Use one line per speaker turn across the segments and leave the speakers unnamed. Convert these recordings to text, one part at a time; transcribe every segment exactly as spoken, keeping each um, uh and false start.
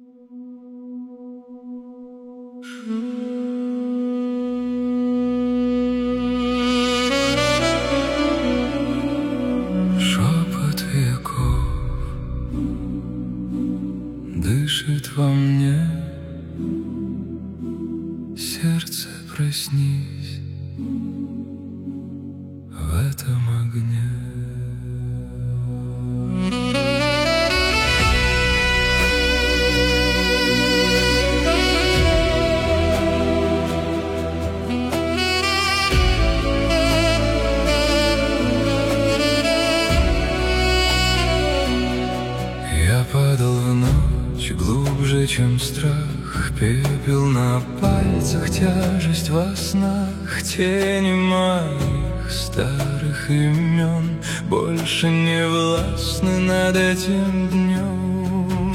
Шепот веков дышит во мне. Сердце, проснись в этом огне. Я падал в ночь глубже, чем страх, пепел на пальцах, тяжесть во снах, тени моих старых имен больше не властны над этим днем.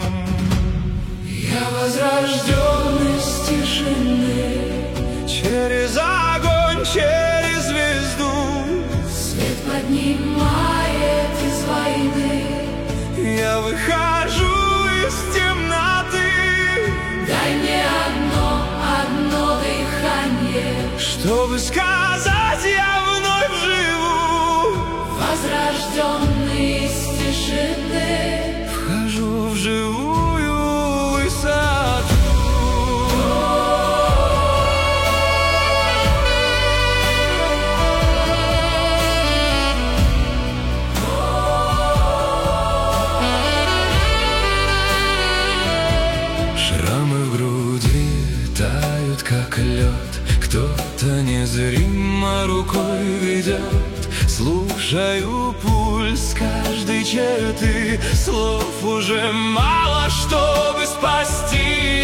Я возрожден из тишины, через огонь, через звезду.
Свет поднимает из войны.
Я выхожу из темноты.
Дай мне одно, одно дыхание,
чтобы сказать, я вновь живу.
возрожденный из тишины.
Вхожу в живую высоту. Шрамы в груди тают, как лед. Кто-то незримо рукой ведет. Слушаю пульс каждой черты. Слов уже мало, чтобы спасти.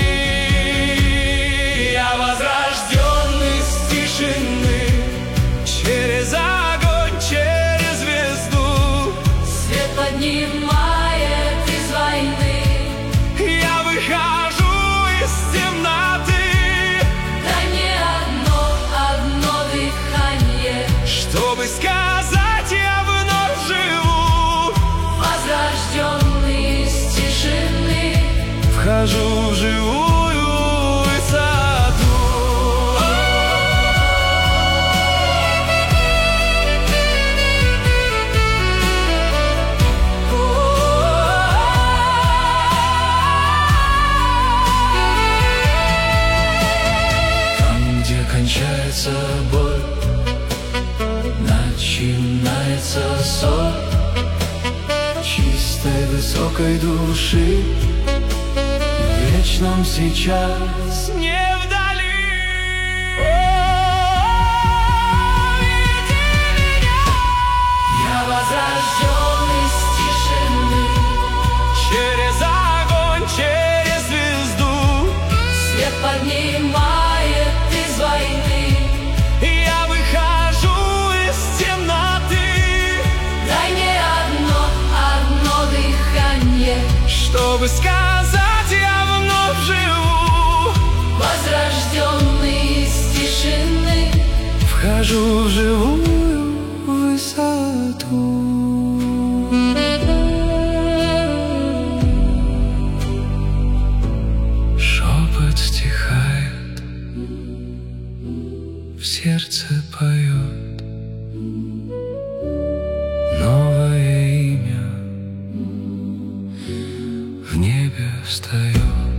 Я возрожден из тишины, через огонь, через звезду.
Свет поднимает из войны.
Я выхожу из темноты.
Дай мне одно, одно дыхание,
Чтобы сказать, я вновь живу.
возрожденный из тишины.
Вхожу в живую высоту. Там, где кончается боль, начинается сон чистой высокой души. В вечном сейчас не вдали. О, веди меня.
Я возрожден из тишины.
Через огонь, через звезду.
Свет поднимает из войны.
Я выхожу из темноты.
Дай мне одно, одно дыхание,
Чтобы сказать, я вновь живу.
возрожденный из тишины.
Вхожу в живую высоту. Шепот стихает, в сердце поет новое имя в небе встает.